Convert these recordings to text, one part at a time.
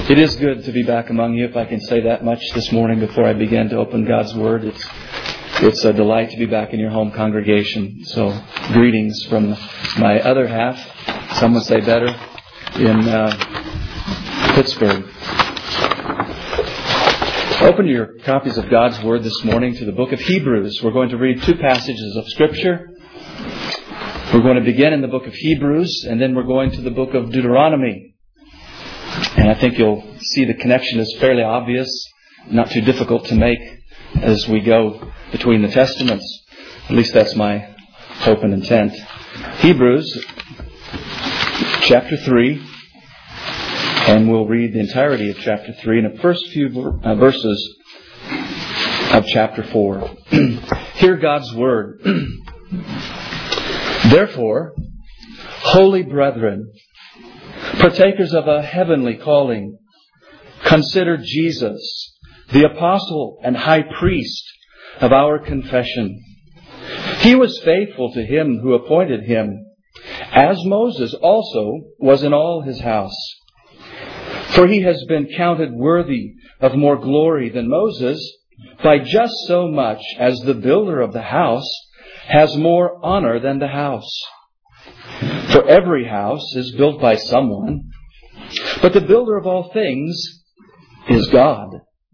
It is good to be back among you, if I can say that much this morning before I begin to open God's Word. It's a delight to be back in your home congregation. So, greetings from my other half, some would say better, in Pittsburgh. Open your copies of God's Word this morning to the book of Hebrews. We're going to read two passages of Scripture. We're going to begin in the book of Hebrews, and then we're going to the book of Deuteronomy. And I think you'll see the connection is fairly obvious, not too difficult to make as we go between the Testaments. At least that's my hope and intent. Hebrews chapter 3, and we'll read the entirety of chapter 3 and the first few verses of chapter 4. Hear God's Word. Therefore, holy brethren, partakers of a heavenly calling, consider Jesus, the apostle and high priest of our confession. He was faithful to him who appointed him, as Moses also was in all his house. For he has been counted worthy of more glory than Moses, by just so much as the builder of the house has more honor than the house. For every house is built by someone, but the builder of all things is God.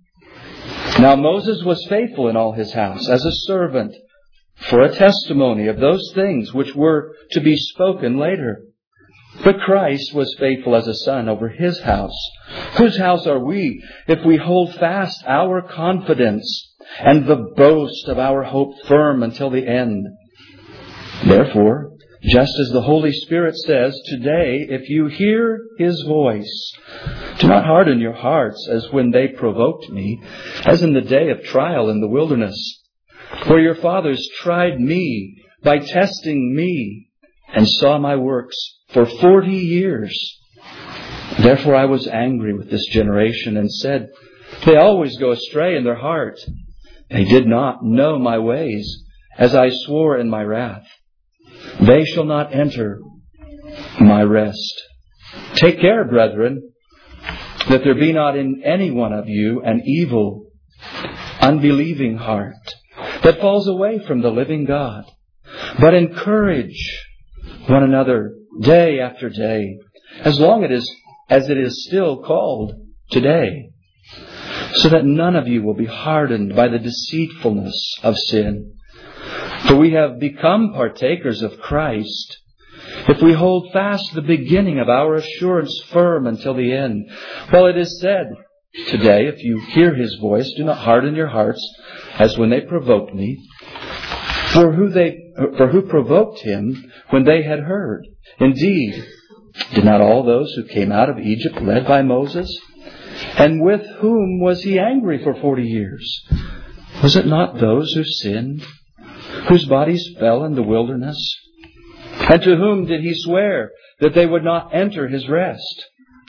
Now Moses was faithful in all his house as a servant for a testimony of those things which were to be spoken later. But Christ was faithful as a son over his house. Whose house are we if we hold fast our confidence and the boast of our hope firm until the end? Therefore, just as the Holy Spirit says, today, if you hear His voice, do not harden your hearts as when they provoked me, as in the day of trial in the wilderness, where your fathers tried me by testing me and saw my works for 40 years. Therefore I was angry with this generation and said, they always go astray in their heart. They did not know my ways, as I swore in my wrath. They shall not enter my rest. Take care, brethren, that there be not in any one of you an evil, unbelieving heart that falls away from the living God. But encourage one another day after day, as long as it is still called today, so that none of you will be hardened by the deceitfulness of sin. For we have become partakers of Christ, if we hold fast the beginning of our assurance firm until the end. While it is said, today, if you hear His voice, do not harden your hearts, as when they provoked me. For who provoked Him when they had heard? Indeed, did not all those who came out of Egypt led by Moses? And with whom was He angry for 40 years? Was it not those who sinned, whose bodies fell in the wilderness? And to whom did He swear that they would not enter His rest?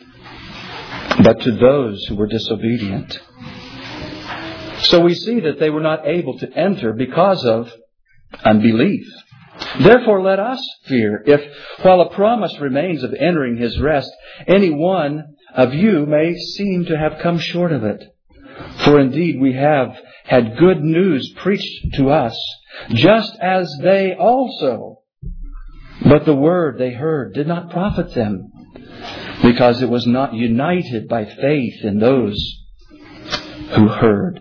But to those who were disobedient. So we see that they were not able to enter because of unbelief. Therefore let us fear, if, while a promise remains of entering His rest, any one of you may seem to have come short of it. For indeed we have had good news preached to us, just as they also. But the word they heard did not profit them, because it was not united by faith in those who heard.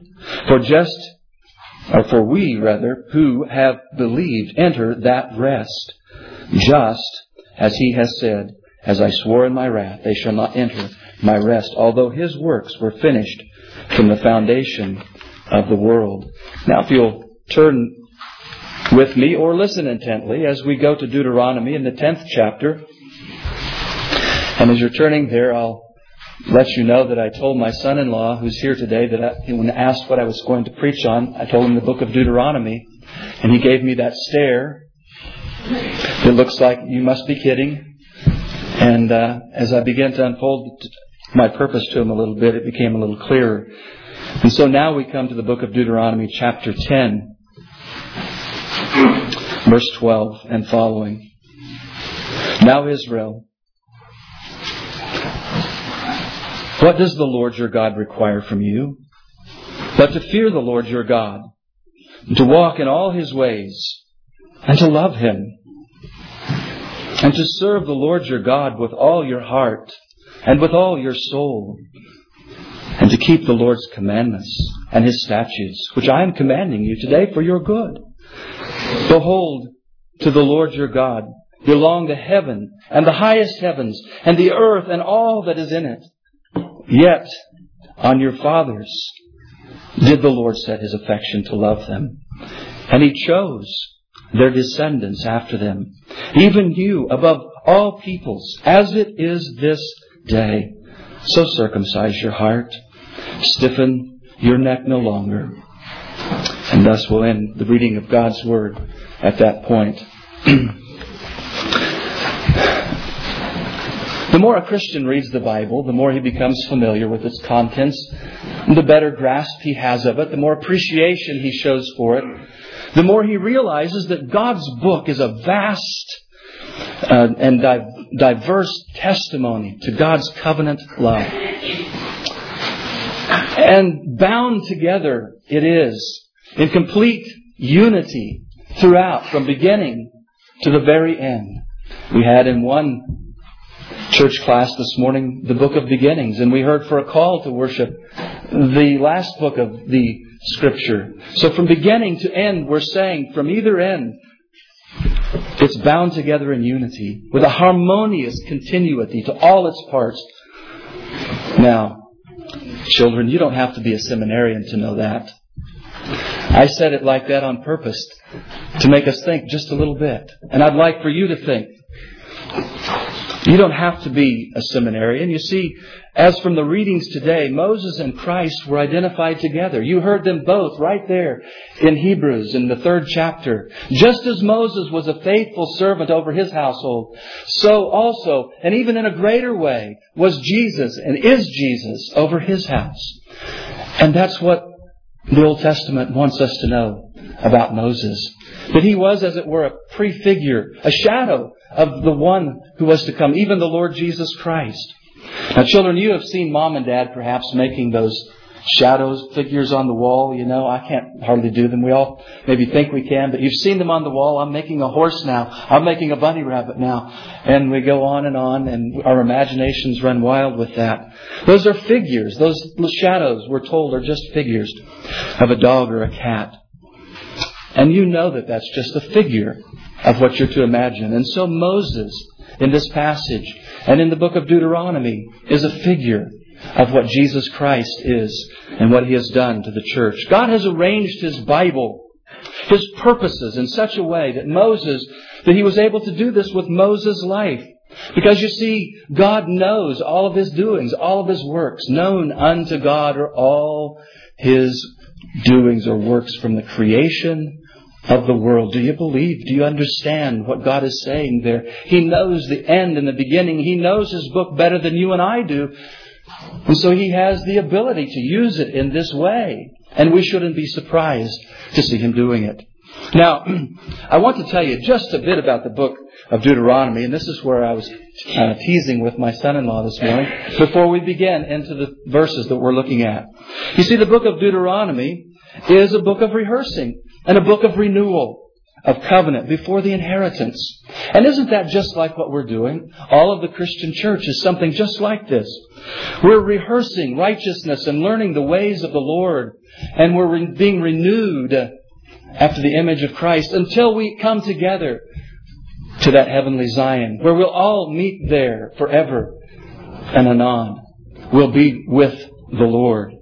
For we who have believed enter that rest, just as He has said, as I swore in my wrath, they shall not enter my rest, although His works were finished from the foundation of the world. Now if you'll turn with me or listen intently as we go to Deuteronomy in the 10th chapter. And as you're turning there, I'll let you know that I told my son-in-law, who's here today, that when asked what I was going to preach on, I told him the book of Deuteronomy. And he gave me that stare. It looks like you must be kidding. And as I began to unfold my purpose to him a little bit, it became a little clearer. And so now we come to the book of Deuteronomy chapter 10, verse 12 and following. Now Israel, What does the Lord your God require from you? But to fear the Lord your God, to walk in all His ways, and to love Him, and to serve the Lord your God with all your heart and with all your soul, and to keep the Lord's commandments and His statutes, which I am commanding you today for your good. Behold, to the Lord your God belong the heaven and the highest heavens, and the earth and all that is in it. Yet on your fathers did the Lord set His affection to love them, and He chose their descendants after them, even you above all peoples, as it is this day. So circumcise your heart, stiffen your neck no longer. And thus we'll end the reading of God's Word at that point. The more a Christian reads the Bible, the more he becomes familiar with its contents, the better grasp he has of it, the more appreciation he shows for it, the more he realizes that God's book is a vast and diverse testimony to God's covenant love. And bound together it is in complete unity throughout, from beginning to the very end. We had in one church class this morning the book of beginnings, and we heard for a call to worship the last book of the Scripture. So from beginning to end, we're saying from either end, it's bound together in unity with a harmonious continuity to all its parts. Now, children, you don't have to be a seminarian to know that. I said it like that on purpose to make us think just a little bit. And I'd like for you to think. You don't have to be a seminarian. You see, as from the readings today, Moses and Christ were identified together. You heard them both right there in Hebrews in the 3rd chapter. Just as Moses was a faithful servant over his household, so also, and even in a greater way, was Jesus and is Jesus over His house. And that's what the Old Testament wants us to know about Moses. That he was, as it were, a prefigure, a shadow of the one who was to come, even the Lord Jesus Christ. Now, children, you have seen Mom and Dad perhaps making those shadows, figures on the wall. You know, I can't hardly do them. We all maybe think we can, but you've seen them on the wall. I'm making a horse now. I'm making a bunny rabbit now. And we go on, and our imaginations run wild with that. Those are figures. Those shadows, we're told, are just figures of a dog or a cat. And you know that that's just a figure of what you're to imagine. And so Moses, in this passage, and in the book of Deuteronomy, is a figure of what Jesus Christ is and what He has done to the church. God has arranged His Bible, His purposes, in such a way that He was able to do this with Moses' life. Because you see, God knows all of His doings, all of His works. Known unto God are all His doings or works from the creation of the world. Do you believe? Do you understand what God is saying there? He knows the end and the beginning. He knows His book better than you and I do. And so He has the ability to use it in this way. And we shouldn't be surprised to see Him doing it. Now, I want to tell you just a bit about the book of Deuteronomy. And this is where I was teasing with my son-in-law this morning before we begin into the verses that we're looking at. You see, the book of Deuteronomy is a book of rehearsing and a book of renewal of covenant before the inheritance. And isn't that just like what we're doing? All of the Christian church is something just like this. We're rehearsing righteousness and learning the ways of the Lord. And we're being renewed after the image of Christ until we come together to that heavenly Zion, where we'll all meet there forever and anon. We'll be with the Lord.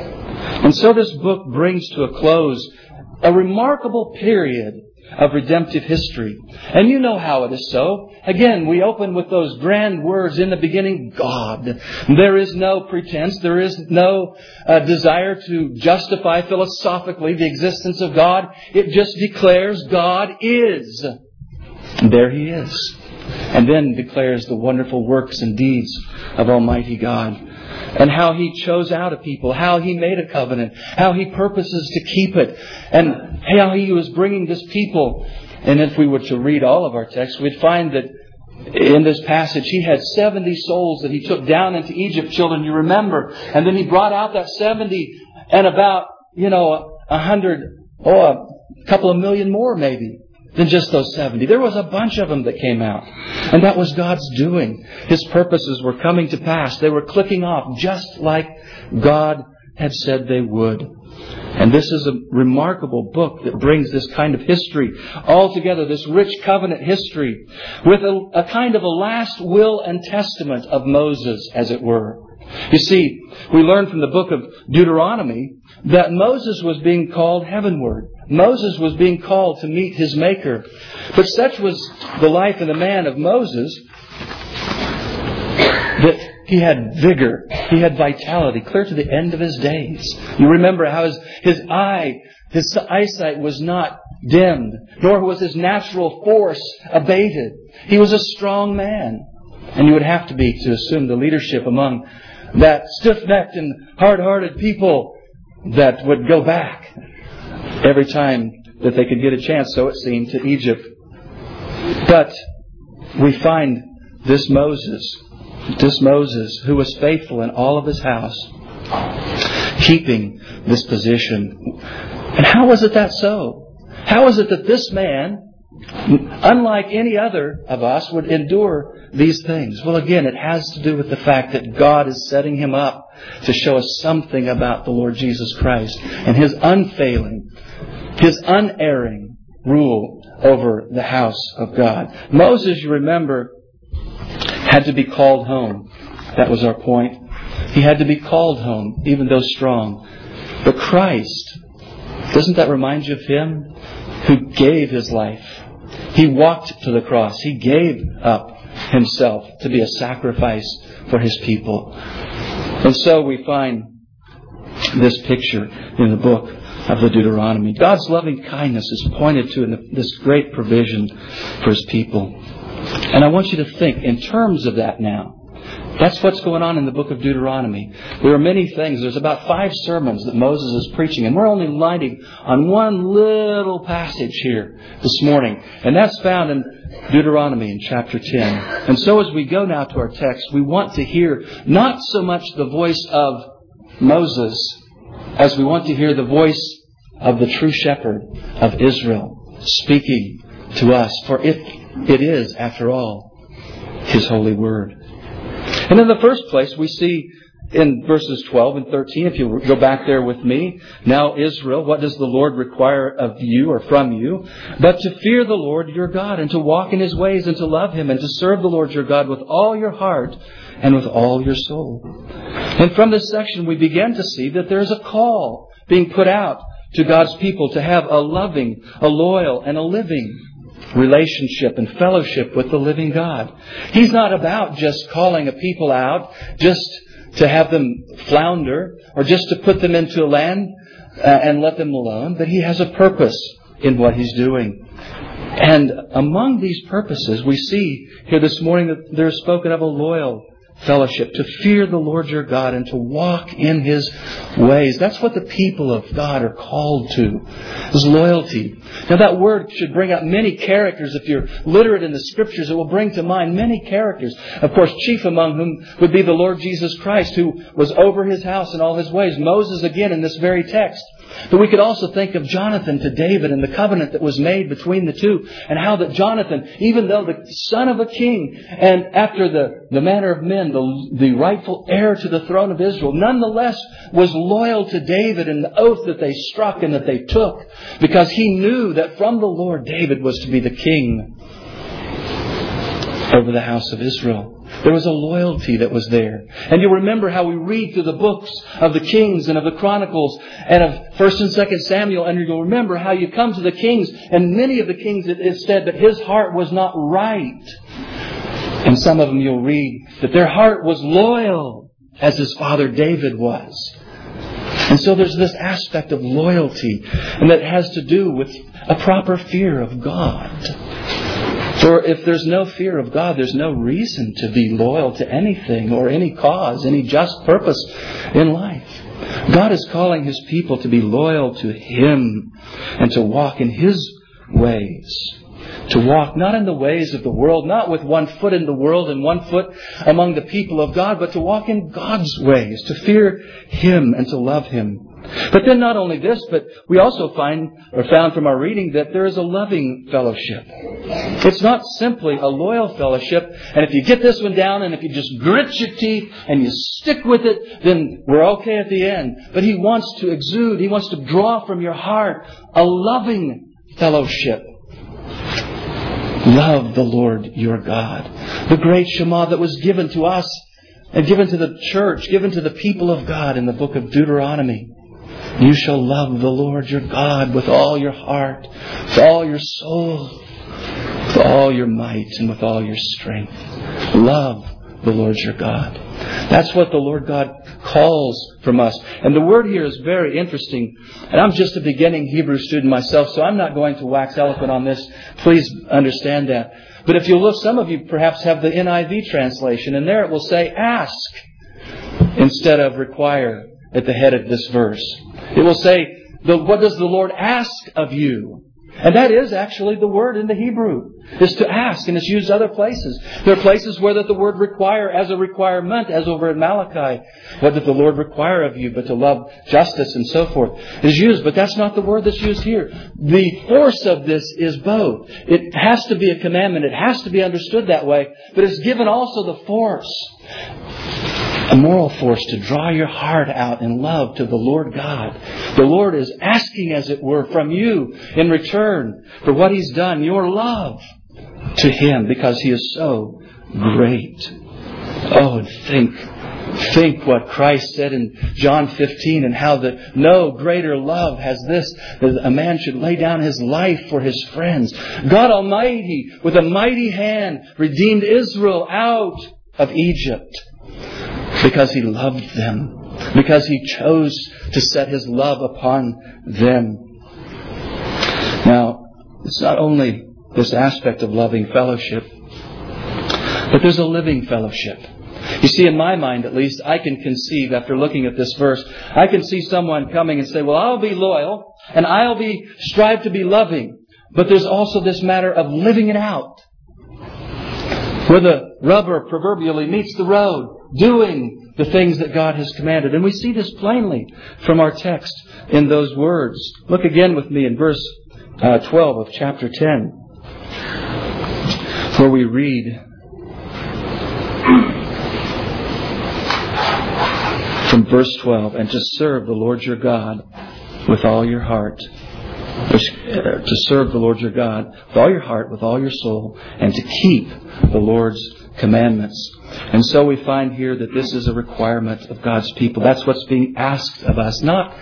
And so this book brings to a close a remarkable period of redemptive history. And you know how it is so. Again, we open with those grand words in the beginning, God. There is no pretense. There is no desire to justify philosophically the existence of God. It just declares God is. And there He is. And then declares the wonderful works and deeds of Almighty God. And how He chose out a people, how He made a covenant, how He purposes to keep it, and how He was bringing this people. And if we were to read all of our texts, we'd find that in this passage, He had 70 souls that He took down into Egypt, children, you remember. And then He brought out that 70 and about, 100, a couple of million more maybe than just those 70. There was a bunch of them that came out. And that was God's doing. His purposes were coming to pass. They were clicking off just like God had said they would. And this is a remarkable book that brings this kind of history all together, this rich covenant history, with a kind of a last will and testament of Moses, as it were. You see, we learn from the book of Deuteronomy that Moses was being called heavenward. Moses was being called to meet his Maker. But such was the life and the man of Moses that he had vigor, he had vitality, clear to the end of his days. You remember how his eyesight was not dimmed, nor was his natural force abated. He was a strong man. And you would have to be to assume the leadership among that stiff-necked and hard-hearted people that would go back every time that they could get a chance, so it seemed, to Egypt. But we find this Moses who was faithful in all of his house, keeping this position. And how was it that so? How is it that this man, unlike any other of us, would endure these things? Well, again, it has to do with the fact that God is setting him up to show us something about the Lord Jesus Christ and His unfailing, His unerring rule over the house of God. Moses, you remember, had to be called home. That was our point. He had to be called home, even though strong. But Christ, doesn't that remind you of Him who gave His life? He walked to the cross. He gave up Himself to be a sacrifice for His people. And so we find this picture in the book of the Deuteronomy. God's loving kindness is pointed to in this great provision for His people. And I want you to think in terms of that now. That's what's going on in the book of Deuteronomy. There are many things. There's about 5 sermons that Moses is preaching. And we're only lighting on one little passage here this morning. And that's found in Deuteronomy in chapter 10. And so as we go now to our text, we want to hear not so much the voice of Moses as we want to hear the voice of the true shepherd of Israel speaking to us. For it is, after all, His holy word. And in the first place, we see in verses 12 and 13, if you go back there with me, now Israel, what does the Lord require of you or from you? But to fear the Lord your God and to walk in His ways and to love Him and to serve the Lord your God with all your heart and with all your soul. And from this section, we begin to see that there's a call being put out to God's people to have a loving, a loyal, and a living relationship and fellowship with the living God. He's not about just calling a people out just to have them flounder or just to put them into a land and let them alone, but He has a purpose in what He's doing. And among these purposes, we see here this morning that there's spoken of a loyal fellowship, to fear the Lord your God and to walk in His ways. That's what the people of God are called to, is loyalty. Now that word should bring up many characters. If you're literate in the Scriptures, it will bring to mind many characters. Of course, chief among whom would be the Lord Jesus Christ, who was over His house and all His ways. Moses, again, in this very text. But we could also think of Jonathan to David and the covenant that was made between the two, and how that Jonathan, even though the son of a king and after the manner of men, the rightful heir to the throne of Israel, nonetheless was loyal to David and the oath that they struck and that they took, because he knew that from the Lord David was to be the king over the house of Israel. There was a loyalty that was there. And you remember how we read through the books of the Kings and of the Chronicles and of 1st and 2nd Samuel, and you'll remember how you come to the kings, and many of the kings it is said that his heart was not right. And some of them you'll read that their heart was loyal as his father David was. And so there's this aspect of loyalty, and that has to do with a proper fear of God. For if there's no fear of God, there's no reason to be loyal to anything or any cause, any just purpose in life. God is calling His people to be loyal to Him and to walk in His ways. To walk not in the ways of the world, not with one foot in the world and one foot among the people of God, but to walk in God's ways, to fear Him and to love Him. But then not only this, but we also found from our reading that there is a loving fellowship. It's not simply a loyal fellowship, and if you get this one down and if you just grit your teeth and you stick with it, then we're okay at the end. But He wants to exude, He wants to draw from your heart a loving fellowship. Love the Lord your God. The great Shema that was given to us and given to the church, given to the people of God in the book of Deuteronomy. You shall love the Lord your God with all your heart, with all your soul, with all your might, and with all your strength. Love the Lord your God. That's what the Lord God calls from us. And the word here is very interesting. And I'm just a beginning Hebrew student myself, so I'm not going to wax eloquent on this. Please understand that. But if you look, some of you perhaps have the NIV translation, and there it will say ask instead of require at the head of this verse. It will say, what does the Lord ask of you? And that is actually the word in the Hebrew, is to ask, and it's used other places. There are places where that the word require as a requirement, as over in Malachi. What did the Lord require of you but to love justice and so forth is used, but that's not the word that's used here. The force of this is both. It has to be a commandment. It has to be understood that way, but it's given also the force, a moral force to draw your heart out in love to the Lord God. The Lord is asking, as it were, from you in return for what He's done, your love to Him, because He is so great. Oh, and think what Christ said in John 15 and how that no greater love has this, that a man should lay down his life for his friends. God Almighty, with a mighty hand, redeemed Israel out of Egypt. Because He loved them. Because He chose to set His love upon them. Now, it's not only this aspect of loving fellowship, but there's a living fellowship. You see, in my mind at least, I can conceive, after looking at this verse, I can see someone coming and say, well, I'll be loyal and I'll strive to be loving. But there's also this matter of living it out. Where the rubber proverbially meets the road, doing the things that God has commanded. And we see this plainly from our text in those words. Look again with me in verse 12 of chapter 10, where we read from verse 12, and to serve the Lord your God with all your heart. To serve the Lord your God with all your heart, with all your soul, and to keep the Lord's commandments. And so we find here that this is a requirement of God's people. That's what's being asked of us. Not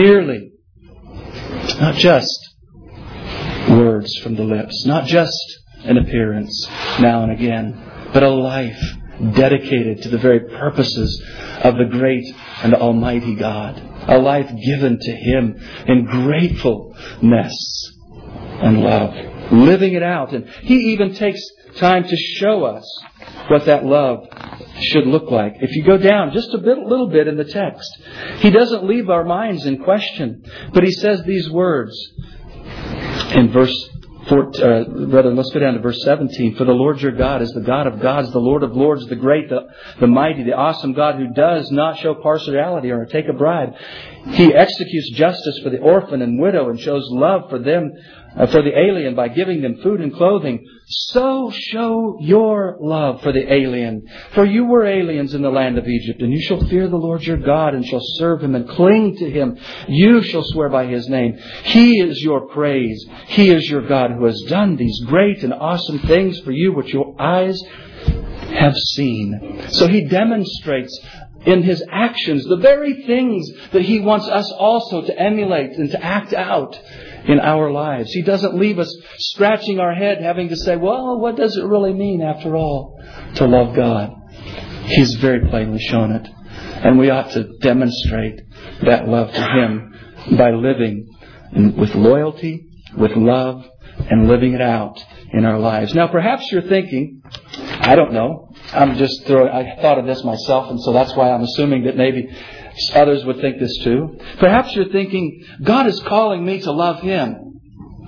just words from the lips, not just an appearance now and again, but a life dedicated to the very purposes of the great and almighty God. A life given to Him in gratefulness and love. Living it out. And He even takes time to show us what that love should look like. If you go down just a little bit in the text, He doesn't leave our minds in question, but He says these words in verse 14, let's go down to verse 17. For the Lord your God is the God of gods, the Lord of lords, the great, the mighty, the awesome God who does not show partiality or take a bribe. He executes justice for the orphan and widow and shows love for them, for the alien by giving them food and clothing. So show your love for the alien. For you were aliens in the land of Egypt, and you shall fear the Lord your God and shall serve Him and cling to Him. You shall swear by His name. He is your praise. He is your God who has done these great and awesome things for you which your eyes have seen. So He demonstrates in His actions the very things that He wants us also to emulate and to act out in our lives. He doesn't leave us scratching our head having to say, well, what does it really mean after all to love God? He's very plainly shown it. And we ought to demonstrate that love to Him by living with loyalty, with love, and living it out in our lives. Now perhaps you're thinking, I don't know, I thought of this myself, and so that's why I'm assuming that maybe others would think this too. Perhaps you're thinking, God is calling me to love Him.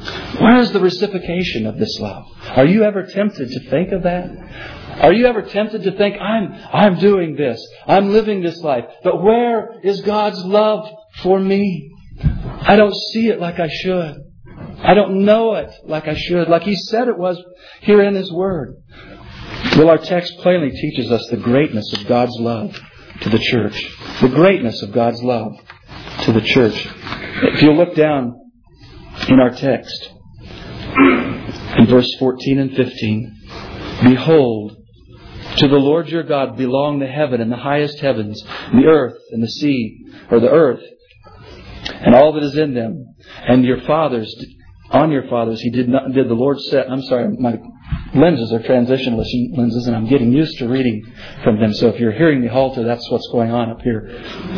Where is the reciprocation of this love? Are you ever tempted to think of that? Are you ever tempted to think, I'm doing this, I'm living this life, but where is God's love for me? I don't see it like I should. I don't know it like I should, like He said it was here in His Word. Well, our text plainly teaches us the greatness of God's love to the church. The greatness of God's love to the church. If you look down in our text, in verse 14 and 15, behold, to the Lord your God belong the heaven and the highest heavens, the earth and the sea, or the earth, and all that is in them. And your fathers, on your fathers, did the Lord set. I'm sorry, my lenses are transitionalist lenses, and I'm getting used to reading from them. So if you're hearing me halter, that's what's going on up here.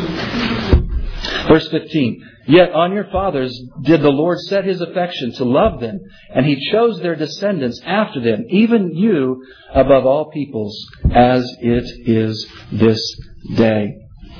Verse 15. Yet on your fathers did the Lord set His affection to love them, and He chose their descendants after them, even you above all peoples, as it is this day.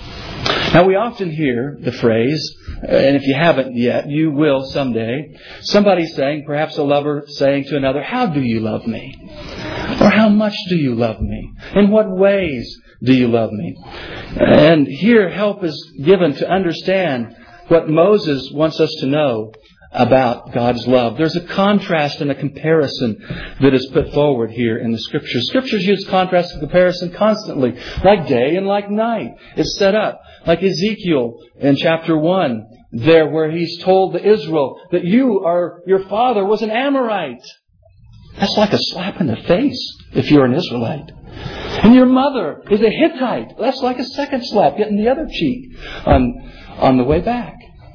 Now we often hear the phrase, and if you haven't yet, you will someday, somebody saying, perhaps a lover saying to another, how do you love me? Or how much do you love me? In what ways do you love me? And here help is given to understand what Moses wants us to know about God's love. There's a contrast and a comparison that is put forward here in the Scriptures. Scriptures use contrast and comparison constantly, like day and like night. It's set up like Ezekiel in chapter 1, there where he's told to Israel that your father was an Amorite. That's like a slap in the face if you're an Israelite. And your mother is a Hittite. That's like a second slap, getting the other cheek on the way back.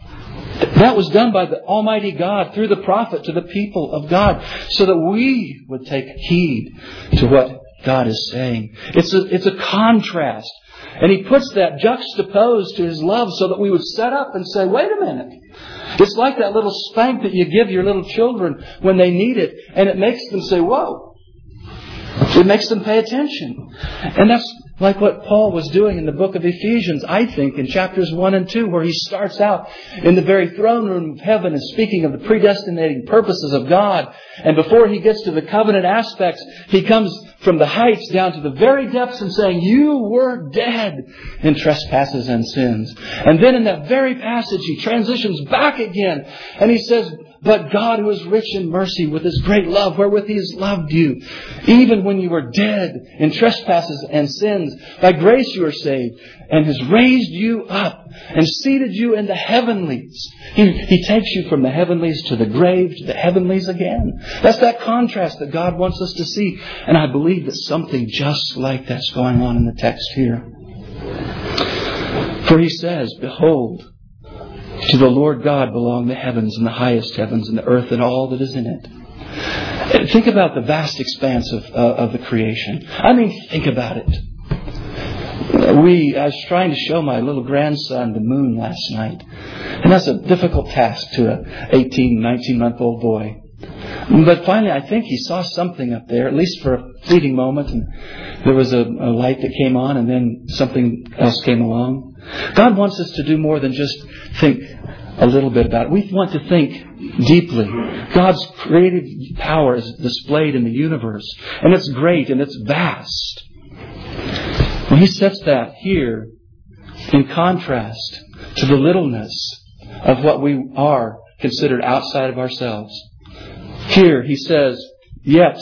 That was done by the Almighty God through the prophet to the people of God, so that we would take heed to what God is saying. It's a contrast. And He puts that juxtaposed to His love so that we would set up and say, wait a minute. It's like that little spank that you give your little children when they need it, and it makes them say, whoa. It makes them pay attention. And that's like what Paul was doing in the book of Ephesians, I think, in chapters 1 and 2, where he starts out in the very throne room of heaven and speaking of the predestinating purposes of God. And before he gets to the covenant aspects, he comes from the heights down to the very depths and saying, you were dead in trespasses and sins. And then in that very passage, he transitions back again and he says, but God, who is rich in mercy, with His great love wherewith He has loved you, even when you were dead in trespasses and sins, by grace you are saved, and has raised you up and seated you in the heavenlies. He takes you from the heavenlies to the grave, to the heavenlies again. That's that contrast that God wants us to see. And I believe that something just like that's going on in the text here. For He says, behold, to the Lord God belong the heavens and the highest heavens and the earth and all that is in it. Think about the vast expanse of the creation. I mean, think about it. I was trying to show my little grandson the moon last night. And that's a difficult task to an 18, 19-month-old boy. But finally, I think he saw something up there, at least for a fleeting moment. And there was a light that came on, and then something else came along. God wants us to do more than just think a little bit about it. We want to think deeply. God's creative power is displayed in the universe. And it's great and it's vast. And He sets that here in contrast to the littleness of what we are considered outside of ourselves. Here He says, yet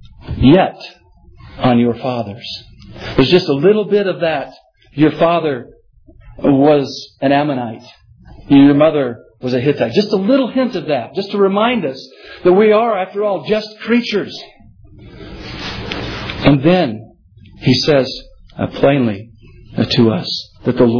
on your fathers. There's just a little bit of that. Your father was an Ammonite. Your mother was a Hittite. Just a little hint of that, just to remind us that we are, after all, just creatures. And then He says plainly to us that the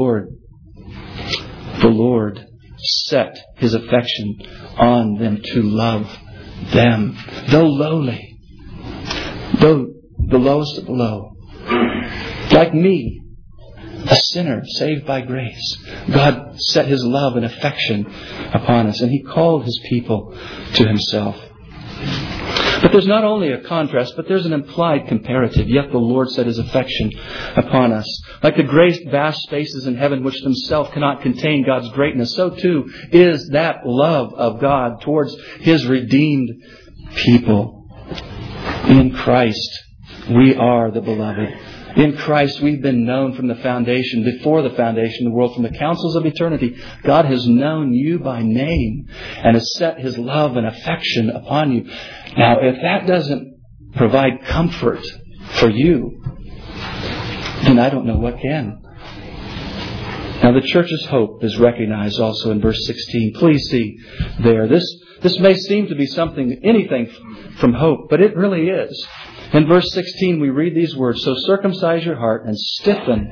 Lord set His affection on them to love them, though lowly, though the lowest of the low, like me, a sinner saved by grace. God set His love and affection upon us, and He called His people to Himself. But there's not only a contrast, but there's an implied comparative. Yet the Lord set His affection upon us. Like the great vast spaces in heaven which themselves cannot contain God's greatness, so too is that love of God towards His redeemed people. In Christ, we are the beloved. In Christ, we've been known from the foundation, before the foundation of the world, from the councils of eternity. God has known you by name and has set His love and affection upon you. Now, if that doesn't provide comfort for you, then I don't know what can. Now, the church's hope is recognized also in verse 16. Please see there. This may seem to be anything from hope, but it really is. In verse 16, we read these words, "So circumcise your heart and stiffen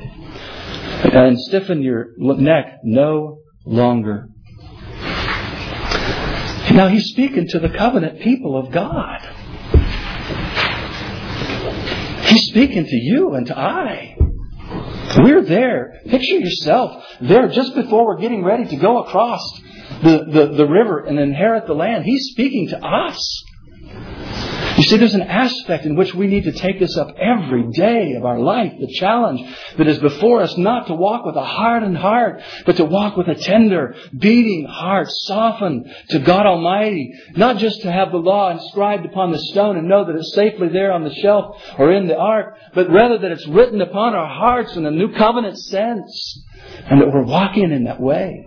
your neck no longer." Now, He's speaking to the covenant people of God. He's speaking to you and to I. We're there. Picture yourself there just before we're getting ready to go across the river and inherit the land. He's speaking to us. You see, there's an aspect in which we need to take this up every day of our life. The challenge that is before us, not to walk with a hardened heart, but to walk with a tender, beating heart, softened to God Almighty. Not just to have the law inscribed upon the stone and know that it's safely there on the shelf or in the ark, but rather that it's written upon our hearts in a new covenant sense, and that we're walking in that way.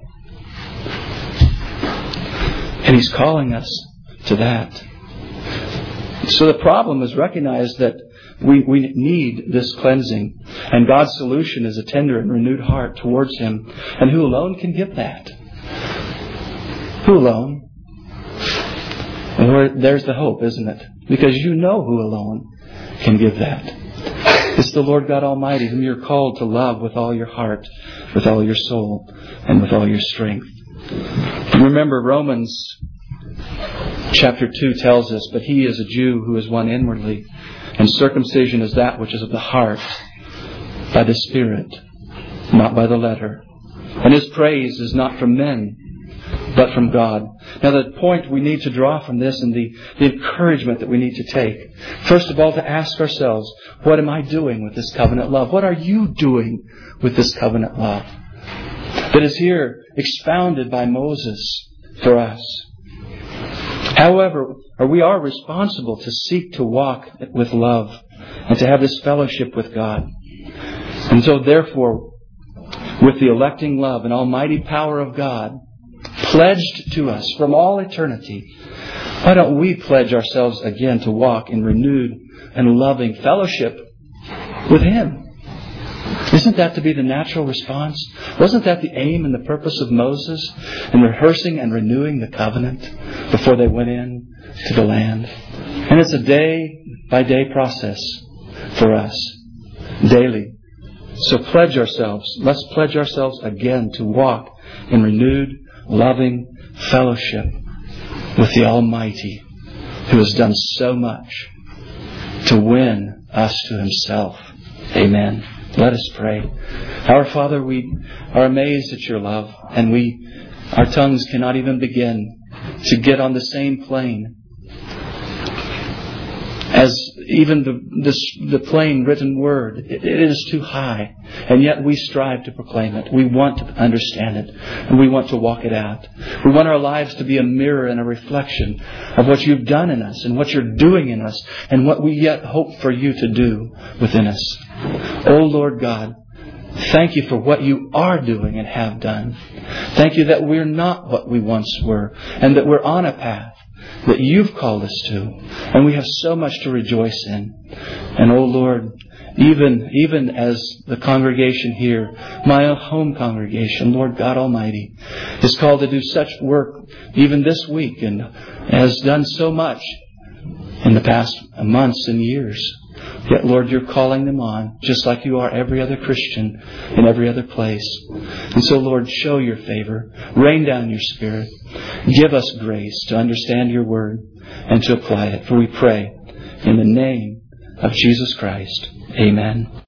And He's calling us to that. So the problem is recognized that we need this cleansing. And God's solution is a tender and renewed heart towards Him. And who alone can give that? Who alone? And there's the hope, isn't it? Because you know who alone can give that. It's the Lord God Almighty, whom you're called to love with all your heart, with all your soul, and with all your strength. Remember, Romans Chapter 2 tells us, "But he is a Jew who is one inwardly, and circumcision is that which is of the heart, by the Spirit, not by the letter. And his praise is not from men, but from God." Now the point we need to draw from this, and the encouragement that we need to take, first of all, to ask ourselves, what am I doing with this covenant love? What are you doing with this covenant love that is here expounded by Moses for us? However, we are responsible to seek to walk with love and to have this fellowship with God. And so therefore, with the electing love and almighty power of God pledged to us from all eternity, why don't we pledge ourselves again to walk in renewed and loving fellowship with Him? Isn't that to be the natural response? Wasn't that the aim and the purpose of Moses in rehearsing and renewing the covenant before they went in to the land? And it's a day-by-day process for us, daily. So pledge ourselves. Let's pledge ourselves again to walk in renewed, loving fellowship with the Almighty, who has done so much to win us to Himself. Amen. Let us pray. Our Father, we are amazed at Your love, and our tongues cannot even begin to get on the same plane as even the plain written word. It is too high, and yet we strive to proclaim it. We want to understand it, and we want to walk it out. We want our lives to be a mirror and a reflection of what You've done in us and what You're doing in us and what we yet hope for You to do within us. Oh Lord God, thank You for what You are doing and have done. Thank You that we're not what we once were, and that we're on a path that You've called us to. And we have so much to rejoice in. And oh Lord, even as the congregation here, my home congregation, Lord God Almighty, is called to do such work even this week and has done so much in the past months and years. Yet, Lord, You're calling them on, just like You are every other Christian in every other place. And so, Lord, show Your favor. Rain down Your Spirit. Give us grace to understand Your Word and to apply it. For we pray in the name of Jesus Christ. Amen.